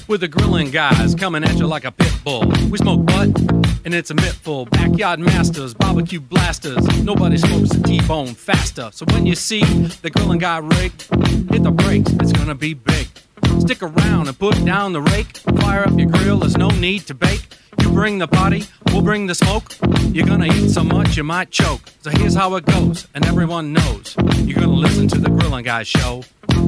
with the grilling guys coming at you like a pit bull. We smoke butt, and it's a mittful. Backyard masters, barbecue blasters. Nobody smokes a T-bone faster. So when you see the grilling guy rig, hit the brakes, it's gonna be big. Stick around and put down the rake. Fire up your grill, there's no need to bake. You bring the party, we'll bring the smoke. You're gonna eat so much you might choke. So here's how it goes, and everyone knows. You're gonna listen to the Grilling Guys show.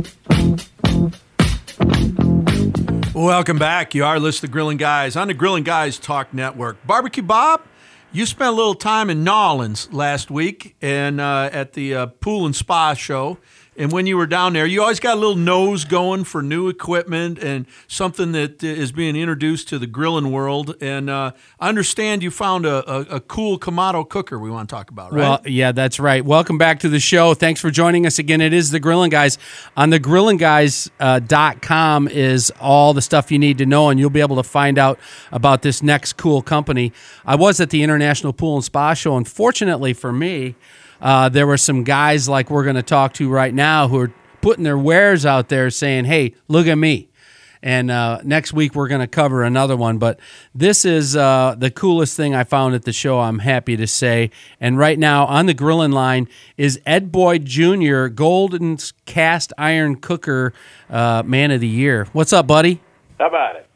Welcome back. You are listening to Grilling Guys on the Grilling Guys Talk Network. Barbecue Bob, you spent a little time in Nolens last week and at the Pool and Spa show. And when you were down there, you always got a little nose going for new equipment and something that is being introduced to the grilling world. And I understand you found a cool Kamado cooker we want to talk about, right? Well, yeah, that's right. Welcome back to the show. Thanks for joining us again. It is the Grilling Guys. On the grillingguys.com is all the stuff you need to know, and you'll be able to find out about this next cool company. I was at the International Pool and Spa Show, and fortunately for me, there were some guys like we're going to talk to right now who are putting their wares out there saying, hey, look at me. And next week we're going to cover another one. But this is the coolest thing I found at the show, I'm happy to say. And right now on the grilling line is Ed Boyd Jr., Golden's Cast Iron Cooker Man of the Year. What's up, buddy? How about it?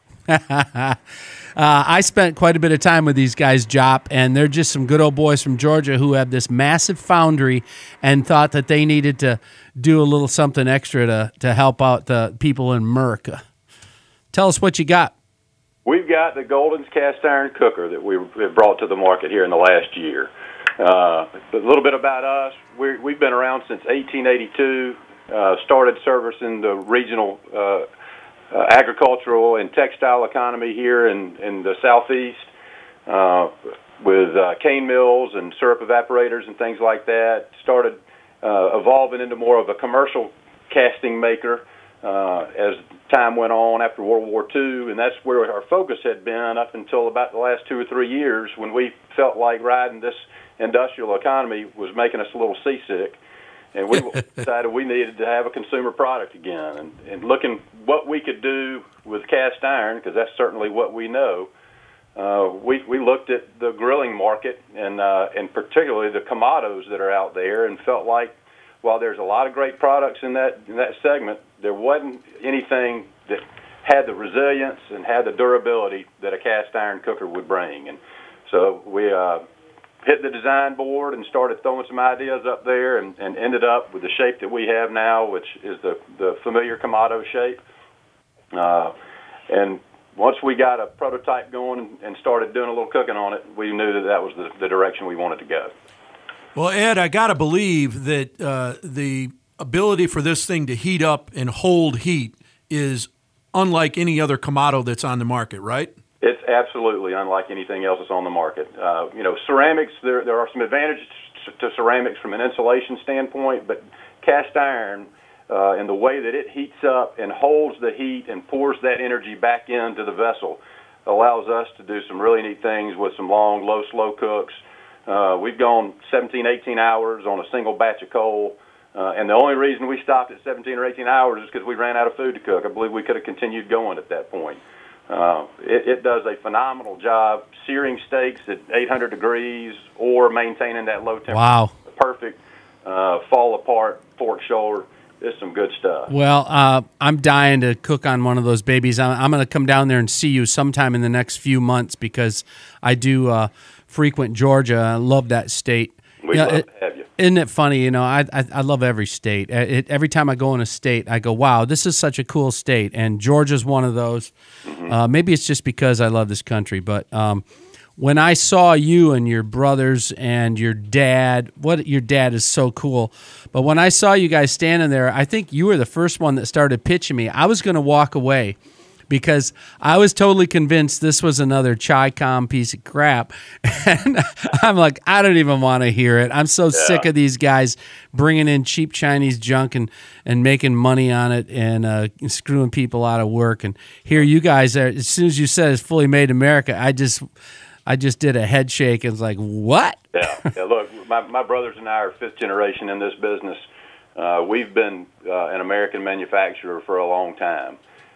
I spent quite a bit of time with these guys, Jop, and they're just some good old boys from Georgia who have this massive foundry and thought that they needed to do a little something extra to help out the people in Merck. Tell us what you got. We've got the Golden's Cast Iron Cooker that we have brought to the market here in the last year. A little bit about us. We've been around since 1882, started servicing the regional agricultural and textile economy here in the southeast with cane mills and syrup evaporators and things like that. Started evolving into more of a commercial casting maker as time went on after World War II, and that's where our focus had been up until about the last 2 or 3 years when we felt like riding this industrial economy was making us a little seasick. And we decided we needed to have a consumer product again. And looking what we could do with cast iron, because that's certainly what we know, we looked at the grilling market and particularly the Kamados that are out there and felt like while there's a lot of great products in that segment, there wasn't anything that had the resilience and had the durability that a cast iron cooker would bring. And so we hit the design board and started throwing some ideas up there and ended up with the shape that we have now, which is the familiar Kamado shape. And once we got a prototype going and started doing a little cooking on it, we knew that was the direction we wanted to go. Well, Ed, I got to believe that the ability for this thing to heat up and hold heat is unlike any other Kamado that's on the market, right? It's absolutely unlike anything else that's on the market. Ceramics, there are some advantages to ceramics from an insulation standpoint, but cast iron and the way that it heats up and holds the heat and pours that energy back into the vessel allows us to do some really neat things with some long, low, slow cooks. We've gone 17, 18 hours on a single batch of coal, and the only reason we stopped at 17 or 18 hours is because we ran out of food to cook. I believe we could have continued going at that point. It does a phenomenal job searing steaks at 800 degrees or maintaining that low temperature. Wow. Perfect fall apart pork shoulder. It's some good stuff. Well, I'm dying to cook on one of those babies. I'm going to come down there and see you sometime in the next few months because I do frequent Georgia. I love that state. We'd love to have you. Isn't it funny? I love every state. Every time I go in a state, I go, wow, this is such a cool state. And Georgia's one of those. Mm-hmm. Maybe it's just because I love this country. But when I saw you and your brothers and your dad, your dad is so cool. But when I saw you guys standing there, I think you were the first one that started pitching me. I was going to walk away because I was totally convinced this was another Chi-Com piece of crap. And I'm like, I don't even want to hear it. I'm so sick of these guys bringing in cheap Chinese junk and making money on it and screwing people out of work. And here you guys are, as soon as you said it's fully made in America, I just did a head shake and was like, what? Yeah. Look, my brothers and I are fifth generation in this business. We've been an American manufacturer for a long time.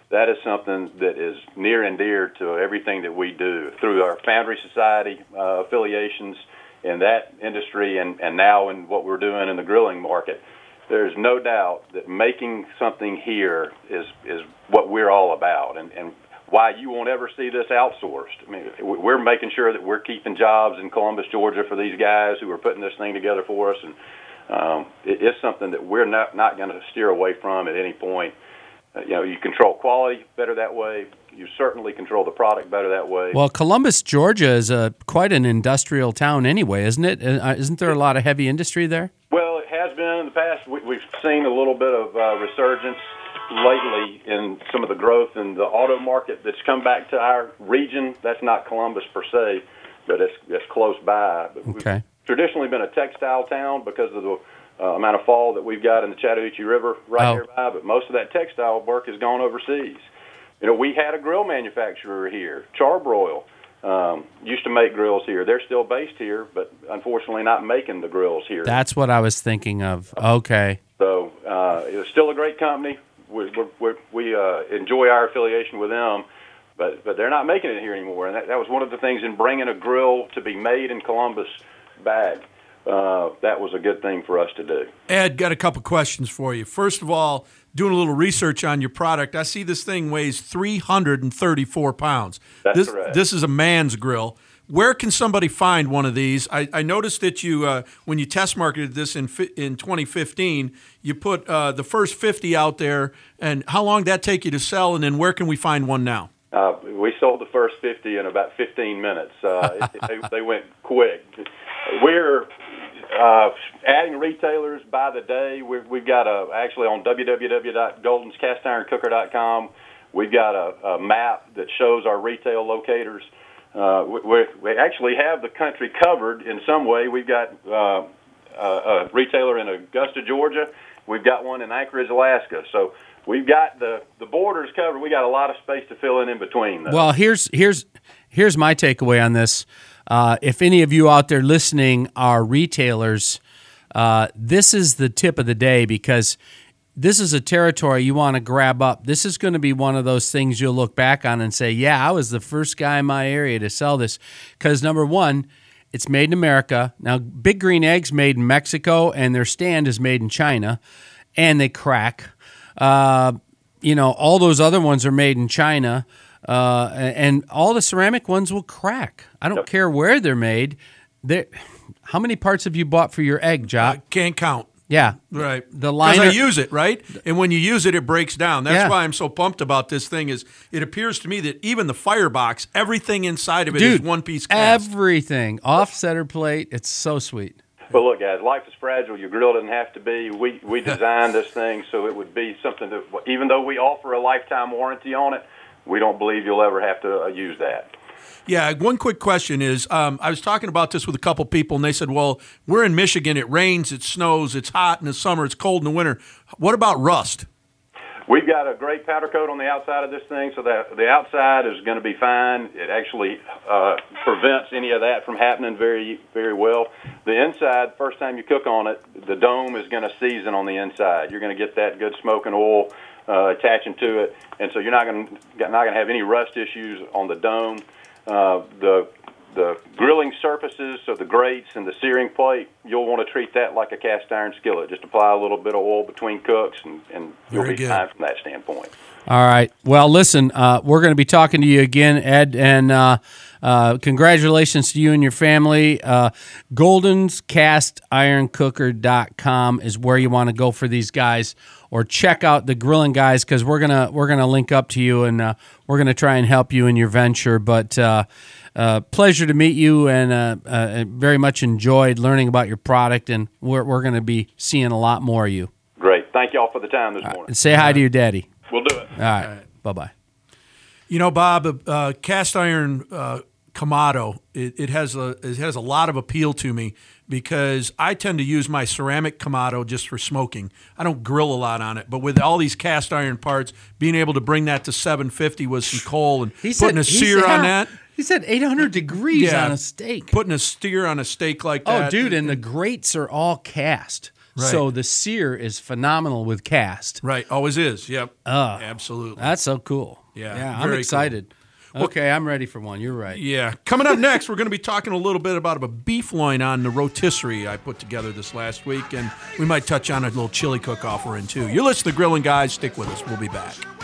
that is something that is near and dear to everything that we do through our Foundry Society affiliations in that industry and now in what we're doing in the grilling market. There's no doubt that making something here is what we're all about, and why you won't ever see this outsourced. I mean, we're making sure that we're keeping jobs in Columbus, Georgia for these guys who are putting this thing together for us, and it's something that we're not going to steer away from at any point. You control quality better that way. You certainly control the product better that way. Well, Columbus, Georgia is quite an industrial town anyway, isn't it? Isn't there a lot of heavy industry there? Well, it has been in the past. We've seen a little bit of resurgence lately in some of the growth in the auto market that's come back to our region. That's not Columbus per se, but it's close by. But okay. We've traditionally been a textile town because of the amount of fall that we've got in the Chattahoochee River nearby, but most of that textile work has gone overseas. We had a grill manufacturer here, Charbroil, used to make grills here. They're still based here, but unfortunately not making the grills here. That's what I was thinking of. Okay. So it's still a great company. We enjoy our affiliation with them, but they're not making it here anymore. And that was one of the things in bringing a grill to be made in Columbus back. That was a good thing for us to do. Ed, got a couple questions for you. First of all, doing a little research on your product, I see this thing weighs 334 pounds. That's correct. This is a man's grill. Where can somebody find one of these? I noticed that you, when you test marketed this in 2015, you put the first 50 out there. And how long did that take you to sell? And then where can we find one now? We sold the first 50 in about 15 minutes. They went quick. We're adding retailers by the day. We've got actually on www.goldenscastironcooker.com, we've got a map that shows our retail locators. We actually have the country covered in some way. We've got a retailer in Augusta, Georgia. We've got one in Anchorage, Alaska. So we've got the borders covered. We got a lot of space to fill in between, though. Well, here's my takeaway on this. If any of you out there listening are retailers, this is the tip of the day, because this is a territory you want to grab up. This is going to be one of those things you'll look back on and say, yeah, I was the first guy in my area to sell this. Because number one, it's made in America. Now, Big Green Egg's made in Mexico, and their stand is made in China, and they crack. All those other ones are made in China. And all the ceramic ones will crack. I don't care where they're made. How many parts have you bought for your egg, Jock? Can't count. Yeah. Right. The liner. Because I use it, right? And when you use it, it breaks down. That's why I'm so pumped about this thing. Is it appears to me that even the firebox, everything inside of it is one-piece cast. Everything. Off-center plate. It's so sweet. But look, guys, life is fragile. Your grill doesn't have to be. We designed this thing so it would be something that, even though we offer a lifetime warranty on it, we don't believe you'll ever have to use that. Yeah, one quick question is, I was talking about this with a couple people, and they said, well, we're in Michigan. It rains, it snows, it's hot in the summer, it's cold in the winter. What about rust? We've got a great powder coat on the outside of this thing, so that the outside is going to be fine. It actually prevents any of that from happening very, very well. The inside, first time you cook on it, the dome is going to season on the inside. You're going to get that good smoke and oil attaching to it, and so you're not going to have any rust issues on the dome. The grilling surfaces, so the grates and the searing plate, you'll want to treat that like a cast iron skillet. Just apply a little bit of oil between cooks, and you'll be fine from that standpoint. All right. Well, listen, we're going to be talking to you again, Ed, and congratulations to you and your family. GoldensCastIronCooker.com is where you want to go for these guys, or check out the Grilling Guys, because we're gonna link up to you, and we're gonna try and help you in your venture. But pleasure to meet you, and very much enjoyed learning about your product, and we're going to be seeing a lot more of you. Great. Thank y'all for the time this morning. Say hi to your daddy. We'll do it. All right. Bye-bye. Bob, cast iron Kamado, it has a lot of appeal to me, because I tend to use my ceramic Kamado just for smoking. I don't grill a lot on it, but with all these cast iron parts, being able to bring that to 750 with some coal and putting a sear on that. He said 800 degrees on a steak. Putting a sear on a steak like that. Oh, dude, and the grates are all cast. Right. So the sear is phenomenal with cast. Right. Always is. Yep. Absolutely. That's so cool. Yeah, I'm very excited. Okay, I'm ready for one. You're right. Yeah. Coming up next, we're going to be talking a little bit about a beef loin on the rotisserie I put together this last week, and we might touch on a little chili cook-off we're in, too. You're listening to Grilling Guys. Stick with us. We'll be back.